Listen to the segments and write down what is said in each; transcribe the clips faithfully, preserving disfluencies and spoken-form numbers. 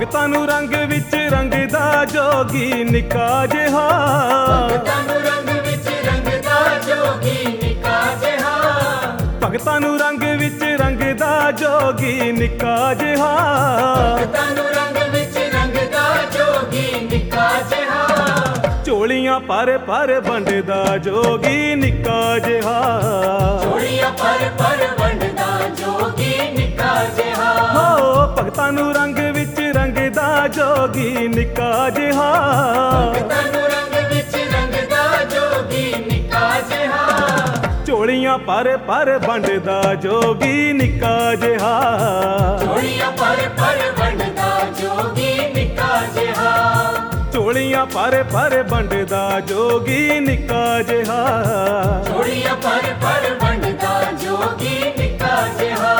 ਭਗਤਾਂ ਨੂੰ ਰੰਗ ਵਿੱਚ ਰੰਗਦਾ ਜੋਗੀ ਨਿੱਕਾ ਜਿਹਾ, ਭਗਤਾਂ ਨੂੰ ਰੰਗ ਵਿੱਚ ਰੰਗਦਾ ਜੋਗੀ ਨਿੱਕਾ ਜਿਹਾ, ਭਗਤਾਂ ਨੂੰ ਰੰਗ ਵਿੱਚ ਰੰਗਦਾ ਜੋਗੀ ਨਿੱਕਾ ਜਿਹਾ, ਭਗਤਾਂ ਨੂੰ ਰੰਗ ਵਿੱਚ ਰੰਗਦਾ ਜੋਗੀ ਨਿੱਕਾ ਜਿਹਾ, ਝੋਲੀਆਂ ਭਰ ਭਰ ਵੰਡਦਾ ਜੋਗੀ ਨਿੱਕਾ ਜਿਹਾ, ਝੋਲੀਆਂ ਭਰ ਭਰ ਵੰਡਦਾ ਜੋਗੀ ਨਿੱਕਾ ਜਿਹਾ, ਹੋ ਭਗਤਾਂ ਨੂੰ ਰੰਗ ਵਿੱਚ ਰੰਗਦਾ ਜੋਗੀ ਨਿੱਕਾ ਜਿਹਾ, ਭਗਤਾਂ ਨੂੰ ਰੰਗ ਵਿੱਚ ਰੰਗਦਾ ਜੋਗੀ ਨਿੱਕਾ ਜਿਹਾ, ਝੋਲੀਆਂ ਭਰ ਭਰ ਵੰਡਦਾ ਜੋਗੀ ਨਿੱਕਾ ਜਿਹਾ, ਝੋਲੀਆਂ ਭਰ ਭਰ ਵੰਡਦਾ ਜੋਗੀ ਨਿੱਕਾ ਜਿਹਾ, ਝੋਲੀਆਂ ਭਰ ਭਰ ਵੰਡਦਾ ਜੋਗੀ ਨਿੱਕਾ ਜਿਹਾ, ਝੋਲੀਆਂ ਭਰ ਭਰ ਵੰਡਦਾ ਜੋਗੀ ਨਿੱਕਾ ਜਿਹਾ।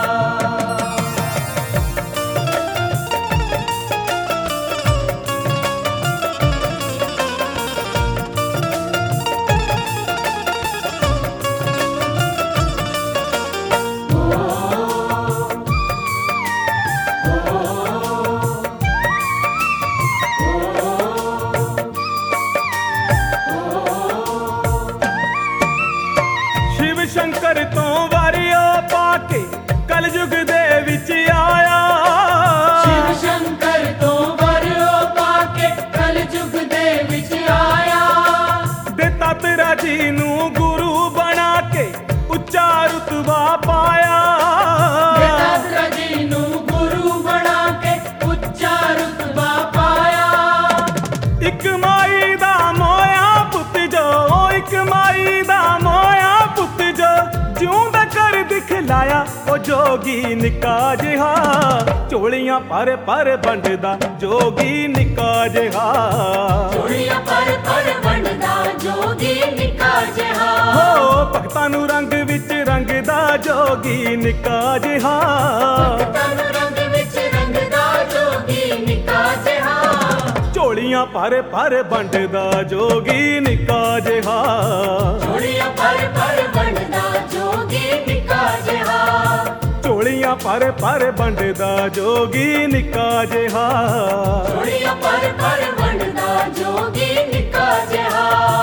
ਸ਼ੰਕਰ ਤੋਂ ਵਾਰਿਓ ਪਾ ਕੇ ਕਲਯੁਗ ਦੇ ਵਿੱਚ ਆਇਆ, ਸ਼ਿਵ ਸ਼ੰਕਰ ਤੋਂ ਵਾਰਿਓ ਪਾ ਕੇ ਕਲਯੁਗ ਦੇ ਵਿੱਚ ਆਇਆ, ਦਿੱਤਾ ਤੇਰਾ ਜੀ ਨੂੰ ਗੁਰੂ ਬਣਾ ਕੇ ਉੱਚਾ ਰੁਤਬਾ ਪਾਇਆ, ਦਿੱਤਾ ਤੇਰਾ ਜੀ ਨੂੰ ਗੁਰੂ ਬਣਾ ਕੇ ਉੱਚਾ ਰੁਤਬਾ ਪਾਇਆ, ਇੱਕ ਮਾਈ ਦਾ ਮੋਇਆ ਪੁੱਤ ਜੋ, ਇੱਕ ਮਾਈ ਦਾ ਮੋਇਆ ਪੁੱਤ ਜੋ ਜਿਉਂਦਾ ਕਰ ਦਿਖਲਾਇਆ, ਉਹ ਜੋਗੀ ਨਿੱਕਾ ਜਿਹਾ, ਝੋਲੀਆਂ ਭਰ ਭਰ ਵੰਡਦਾ ਜੋਗੀ ਨਿੱਕਾ ਜਿਹਾ, ਝੋਲੀਆਂ ਭਰ ਭਰ ਵੰਡਦਾ ਜੋਗੀ ਨਿੱਕਾ ਜਿਹਾ, ਹੋ ਭਗਤਾਂ ਨੂੰ ਰੰਗ ਵਿੱਚ ਰੰਗਦਾ ਜੋਗੀ ਨਿੱਕਾ ਜਿਹਾ, ਭਗਤਾਂ ਨੂੰ ਰੰਗ ਵਿੱਚ ਰੰਗਦਾ ਜੋਗੀ ਨਿੱਕਾ ਜਿਹਾ, ਝੋਲੀਆਂ ਭਰ ਭਰ ਵੰਡਦਾ ਜੋਗੀ ਨਿੱਕਾ ਜਿਹਾ, ਝੋਲੀਆਂ ਭਰ ਭਰ ਵੰਡਦਾ ਜੋਗੀ ਨਿੱਕਾ ਜਿਹਾ, ਝੋਲੀਆਂ ਭਰ ਭਰ ਵੰਡਦਾ ਜੋਗੀ ਨਿੱਕਾ ਜਿਹਾ, ਝੋਲੀਆਂ ਭਰ ਭਰ ਵੰਡਦਾ ਜੋਗੀ ਨਿੱਕਾ ਜਿਹਾ।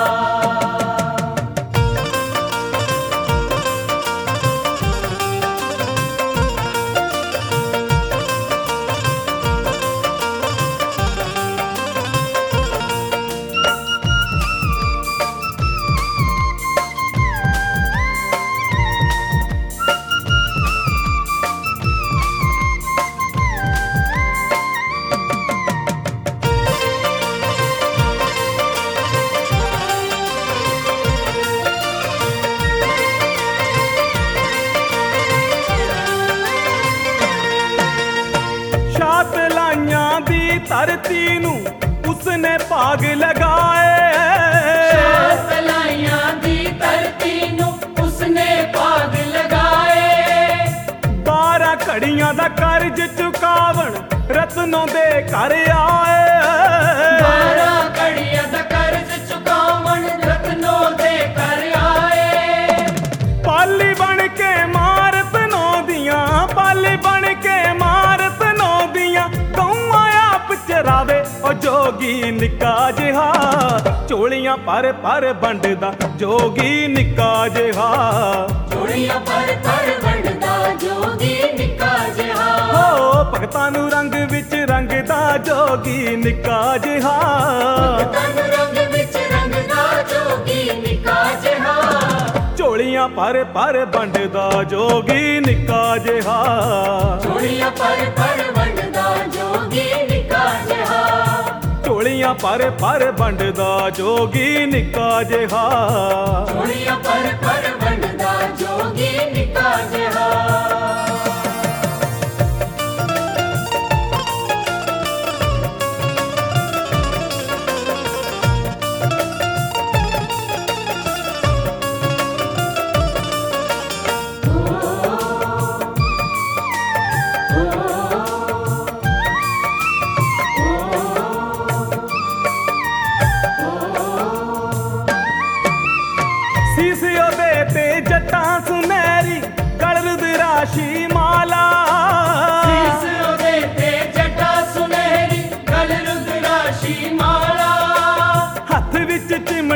ਛਾਤ ਲਾਈਆਂ ਦੀ ਧਰਤੀ ਨੂੰ ਉਸਨੇ ਭਾਗ ਲਗਾਏ, ਛਾਤ ਲਾਈਆਂ ਦੀ ਧਰਤੀ ਨੂੰ ਉਸਨੇ ਭਾਗ ਲਗਾਏ, ਬਾਰਾਂ ਘੜੀਆਂ ਦਾ ਕਰਜ਼ ਚੁਕਾਵਣ ਰਤਨੋਂ ਦੇ ਘਰ ਆਏ, ਬਾਰਾਂ ਘੜੀਆਂ ਦਾ ਕਰਜ਼ ਚੁਕਾਵਣ ਰਤਨੋਂ ਦੇ ਘਰ ਆਏ, ਪਾਲੀ ਬਣ ਕੇ ਮਾਰਤ ਨੌ ਦੀਆਂ, ਪਾਲੀ ਬਣ ਕੇ ਮਾਰਤ ਨੌ ਦੀਆਂ ਗਊਆਂ ਆਪ ਚਰਾਵੇ, ਉਹ ਜੋਗੀ ਨਿੱਕਾ ਜਿਹਾ, ਝੋਲੀਆਂ ਭਰ ਭਰ ਵੰਡਦਾ ਜੋਗੀ ਨਿੱਕਾ ਜਿਹਾ, ਝੋਲੀਆਂ ਭਰ ਭਰ ਵੰਡਦਾ ਜੋਗੀ ਨਿੱਕਾ ਜਿਹਾ, ਹੋ ਭਗਤਾਂ ਨੂੰ ਰੰਗ ਵਿੱਚ ਰੰਗਦਾ ਜੋਗੀ ਨਿੱਕਾ ਜਿਹਾ, ਭਗਤਾਂ ਨੂੰ ਰੰਗ ਵਿੱਚ ਰੰਗਦਾ ਜੋਗੀ ਨਿੱਕਾ ਜਿਹਾ, ਝੋਲੀਆਂ ਭਰ ਭਰ ਵੰਡਦਾ ਜੋਗੀ ਨਿੱਕਾ ਜਿਹਾ, ਝੋਲੀਆਂ ਭਰ ਭਰ ਵੰਡਦਾ ਜੋਗੀ ਨਿੱਕਾ ਜਿਹਾ, ਝੋਲੀਆਂ ਭਰ ਭਰ ਵੰਡਦਾ ਜੋਗੀ ਨਿੱਕਾ ਜਿਹਾ, ਝੋਲੀਆਂ ਭਰ ਭਰ ਵੰਡਦਾ ਜੋਗੀ ਨਿੱਕਾ ਜਿਹਾ।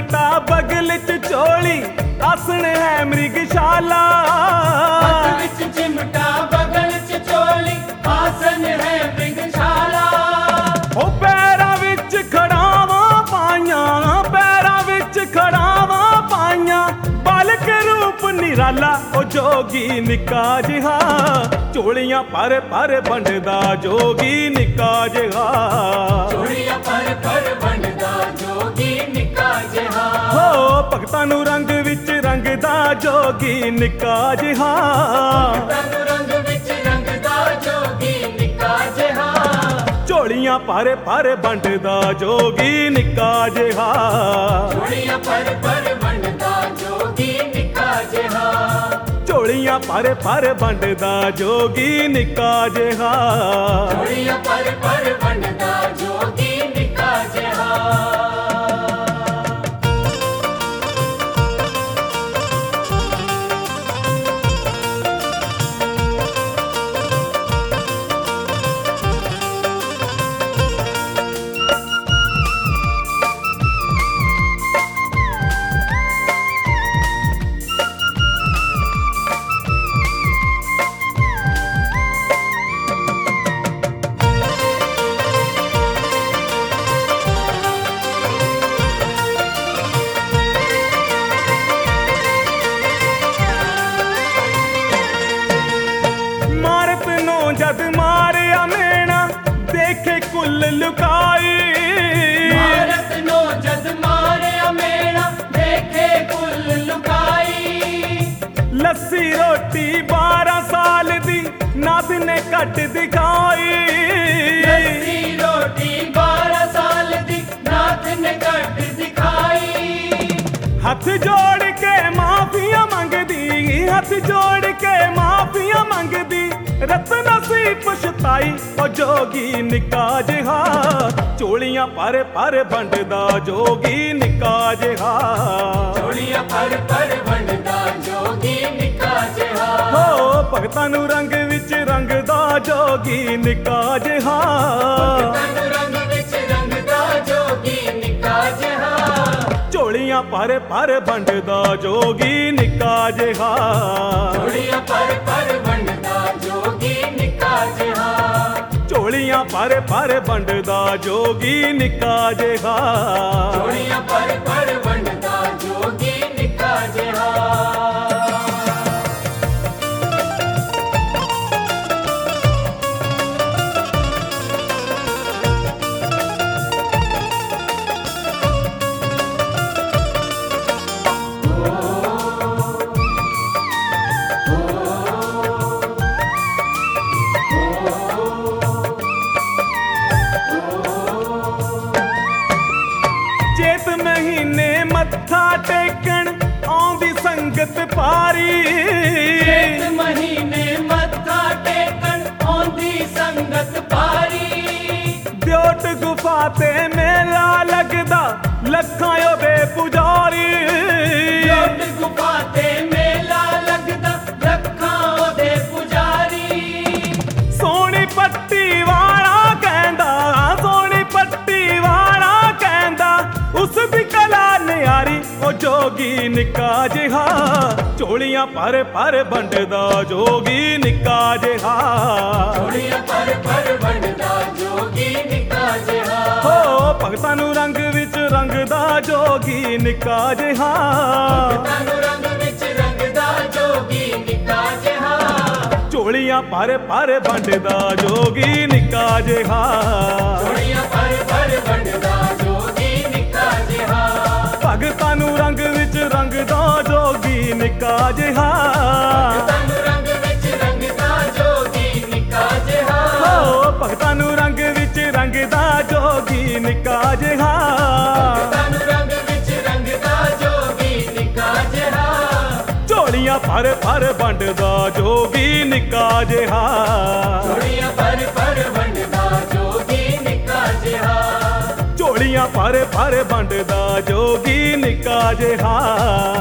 चिमटा बगल च झोली आसन है मृगशाला। हथ विच चिमटा बगल च झोली आसन है मृगशाला। ओ पैरां विच खड़ावां पाइयां, पैरां विच खड़ावां पाइयां, बालक रूप निराला ओ जोगी निक्का जिहा, झोलियां पर पर वंडदा जोगी निक्का जिहा। झोलियां पर पर वंडदा जोगी निक्का जिहा। हो भगतां नूं रंग विच रंगदा जोगी निक्का जिहा। भगतां नूं रंग विच रंगदा जोगी निक्का जिहा। झोलियां पर पर वंडदा जोगी निक्का जिहा। झोलियां पर पर वंडदा जोगी निक्का जिहा। झोलियां पर पर वंडदा जोगी निक्का जिहा। झोलियां पर पर वंडदा जोगी निक्का जिहा। जद मारिया मेना देखे कुल लुकाई। भारत नो जद मारिया मेना देखे कुल लुकाई। लस्सी रोटी बारह साल दी नाथ ने कट दिखाई। लस्सी रोटी बारह साल दी नाथ ने कट दिखाई। हथ जोड़ के माफिया मंगदी, हथ जोड़ के माफिया मंगदी, रत्ना सी पछताई ओ जोगी निक्का जिहा। झोलियां पर पर वंडदा जोगी निक्का जिहा। झोलियां पर पर वंडदा जोगी निक्का जिहा। हो भगतां नूं रंग विच रंगदा जोगी निक्का जिहा। भगतां नूं रंग विच रंगदा जोगी निक्का जिहा। झोलियां पर पर वंडदा जोगी निक्का जिहा। झोलियां पर पर वंडदा जोगी निक्का जिहा। झोलियां पर पर वंडदा जोगी निक्का जिहा। झोलियां पर पर वंडदा जोगी निक्का जिहा। चेत महीने मत्था टेकण आउंदी संगत पारी। चेत महीने मत्था टेकण आउंदी संगत पारी। द्योट गुफा ते मेला लगदा लखां ओदे पुजारी। द्योट गुफा ते मेला लगदा लखां ओदे पुजारी। सोनी पट्टी वाला कहंदा, सोनी पट्टी वाला कहंदा, उस दी कला नियारी ओ जोगी निक्का जिहा। झोलियां पर पर वंडदा जोगी निक्का जिहा। झोलियां पर पर वंडदा जोगी निक्का जिहा। हो भगतां नूं रंग विच रंगदा जोगी निक्का जिहा। भगतां नूं रंग विच रंगदा जोगी निक्का जिहा। झोलियां पर पर वंडदा जोगी निक्का जिहा। झोलियां पर पर वंडदा जोगी निक्का जिहा। भगतां नूं रंग विच रंगदा जोगी निक्का जिहा। भगतां नूं रंग विच रंगदा जोगी निक्का जिहा। हो भगतां नूं रंग विच रंगदा जोगी निक्का जिहा। भगतां नूं रंग विच रंगदा जोगी निक्का जिहा। झोलियां पर पर वंडदा जोगी निक्का जिहा। झोलियां पर पर वंडदा जोगी निक्का जिहा। झोलियां पर पर वंडदा जोगी निक्का जिहा।